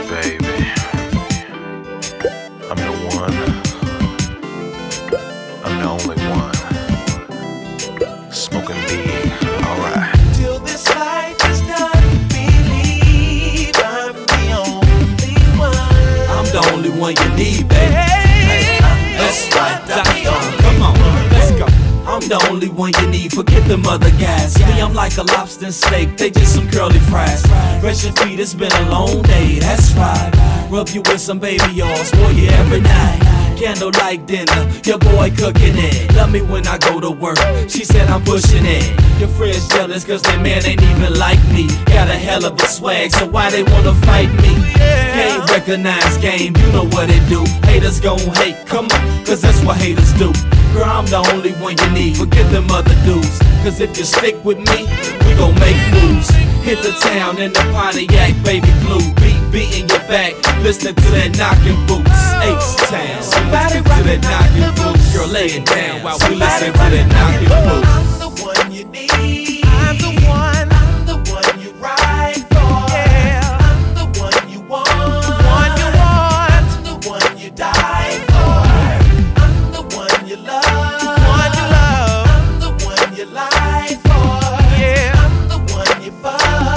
baby. I'm the one. I'm the only one. Smoking weed, alright. Till this life is done, believe I'm the only one. I'm the only one you need, baby. That's right, I'm come on, let's go. I'm the only one you need, forget them other guys. Me, I'm like a lobster and steak, they just some curly fries. Brush your feet, it's been a long day, that's right. Rub you with some baby oils, for you every night. Candlelight dinner, your boy cooking it. Love me when I go to work, she said I'm pushing it. Your friends jealous cause their man ain't even like me. Got a hell of a swag, so why they wanna fight me? Game recognized game, you know what it do. Haters gon' hate, come on, cause that's what haters do. Girl, I'm the only one you need, forget them other dudes. Cause if you stick with me, we gon' make moves. Hit the town in the Pontiac, baby blue. Beating your back, listening to that knocking boots. H-Town, Somebody to that knocking boots. Girl, lay it down while we listen to that knocking boots. I'm the one you need. I'm the one you ride for. Yeah. I'm the one you want. I'm the one you die for. I'm the one you love. I'm the one you lie for. Yeah. I'm the one you fuck.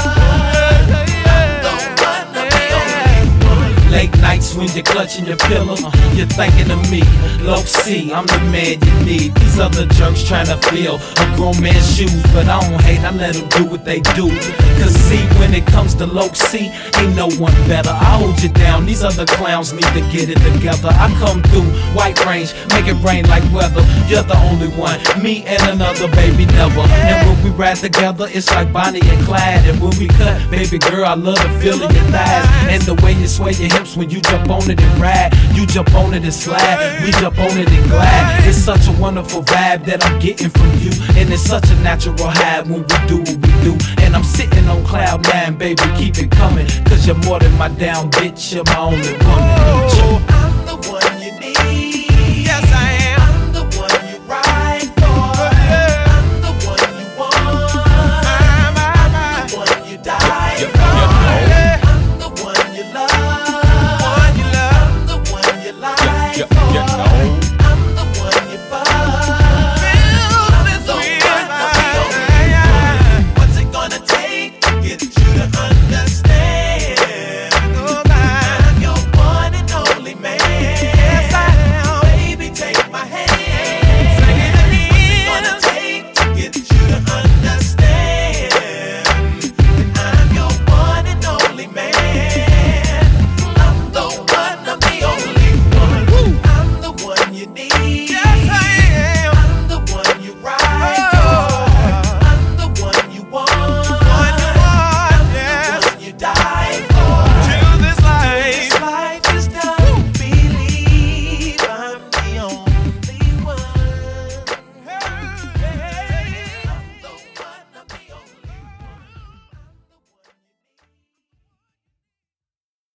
Late nights when you're clutching your pillow, you're thinking of me. Low C, I'm the man you need. These other jerks tryna fill a grown man's shoes, but I don't hate, I let them do what they do. Cause see, when it comes to low C, ain't no one better. I hold you down, these other clowns need to get it together. I come through, white range, make it rain like weather. You're the only one, me and another baby never. And when we ride together, it's like Bonnie and Clyde. And when we cut, baby girl, I love the feel of your thighs. And the way you sway your hips when you jump on it and ride. You jump on it and slide, we jump on it and glide. It's such a wonderful vibe that I'm getting from you. And it's such a natural high when we do what we do. And I'm sitting on cloud nine, baby, keep it coming. Cause you're more than my down bitch, you're my only woman. I'm the one you need.